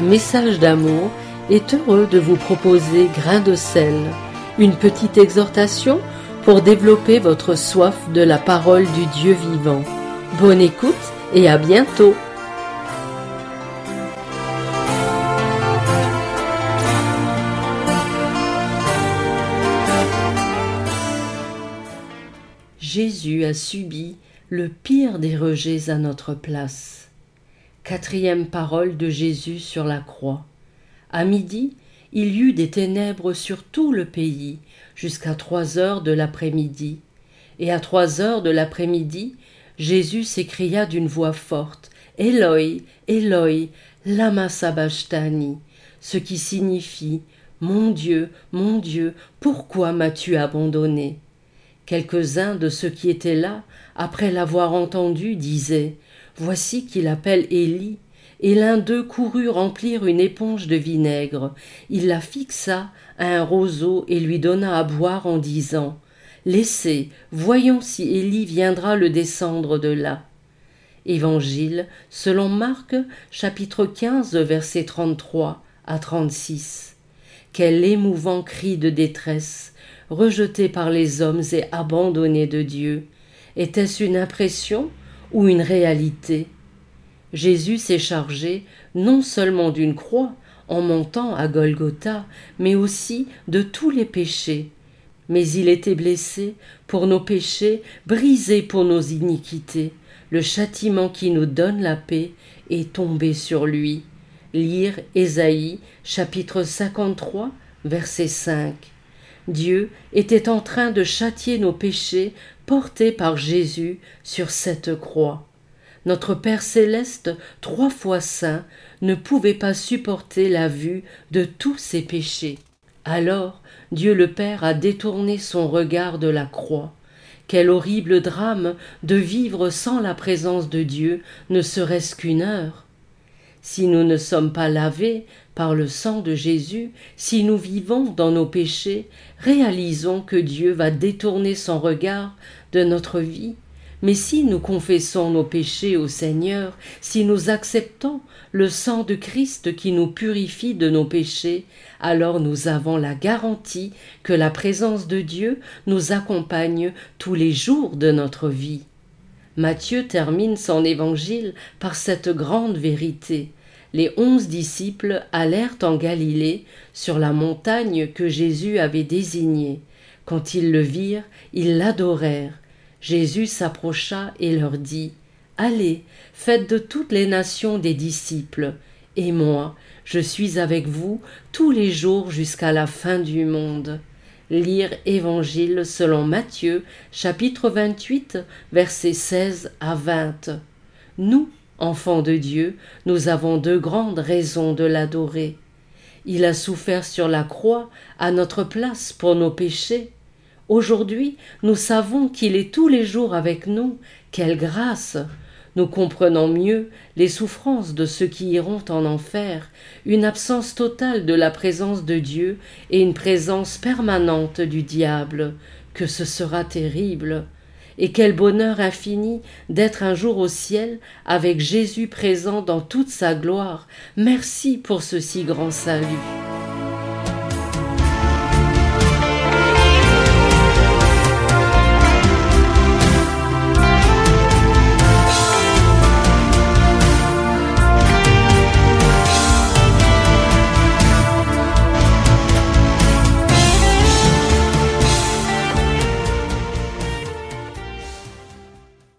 Message d'amour est heureux de vous proposer Grain de sel, une petite exhortation pour développer votre soif de la parole du Dieu vivant. Bonne écoute et à bientôt. Jésus a subi le pire des rejets à notre place. 4e parole de Jésus sur la croix. À midi, il y eut des ténèbres sur tout le pays, jusqu'à 3 heures de l'après-midi. Et à 3 heures de l'après-midi, Jésus s'écria d'une voix forte, « Eloi, Eloi, lama sabachthani », ce qui signifie « Mon Dieu, pourquoi m'as-tu abandonné ?» Quelques-uns de ceux qui étaient là, après l'avoir entendu, disaient « Voici qu'il appelle Élie », et l'un d'eux courut remplir une éponge de vinaigre. Il la fixa à un roseau et lui donna à boire en disant « Laissez, voyons si Élie viendra le descendre de là. » Évangile selon Marc, chapitre 15, versets 33 à 36. Quel émouvant cri de détresse, rejeté par les hommes et abandonné de Dieu. Était-ce une impression ou une réalité? Jésus s'est chargé non seulement d'une croix en montant à Golgotha, mais aussi de tous les péchés. Mais il était blessé pour nos péchés, brisé pour nos iniquités. Le châtiment qui nous donne la paix est tombé sur lui. Lire Ésaïe, chapitre 53, verset 5. Dieu était en train de châtier nos péchés portés par Jésus sur cette croix. Notre Père céleste, 3 fois saint, ne pouvait pas supporter la vue de tous ses péchés. Alors, Dieu le Père a détourné son regard de la croix. Quel horrible drame de vivre sans la présence de Dieu, ne serait-ce qu'une heure. Si nous ne sommes pas lavés par le sang de Jésus, si nous vivons dans nos péchés, réalisons que Dieu va détourner son regard de notre vie. Mais si nous confessons nos péchés au Seigneur, si nous acceptons le sang de Christ qui nous purifie de nos péchés, alors nous avons la garantie que la présence de Dieu nous accompagne tous les jours de notre vie. Matthieu termine son évangile par cette grande vérité. Les 11 disciples allèrent en Galilée, sur la montagne que Jésus avait désignée. Quand ils le virent, ils l'adorèrent. Jésus s'approcha et leur dit « Allez, faites de toutes les nations des disciples, et moi, je suis avec vous tous les jours jusqu'à la fin du monde. » Lire Évangile selon Matthieu, chapitre 28, versets 16 à 20. Nous, enfants de Dieu, nous avons 2 grandes raisons de l'adorer. Il a souffert sur la croix à notre place pour nos péchés. Aujourd'hui, nous savons qu'il est tous les jours avec nous. Quelle grâce! Nous comprenons mieux les souffrances de ceux qui iront en enfer, une absence totale de la présence de Dieu et une présence permanente du diable. Que ce sera terrible! Et quel bonheur infini d'être un jour au ciel avec Jésus présent dans toute sa gloire. Merci pour ce si grand salut.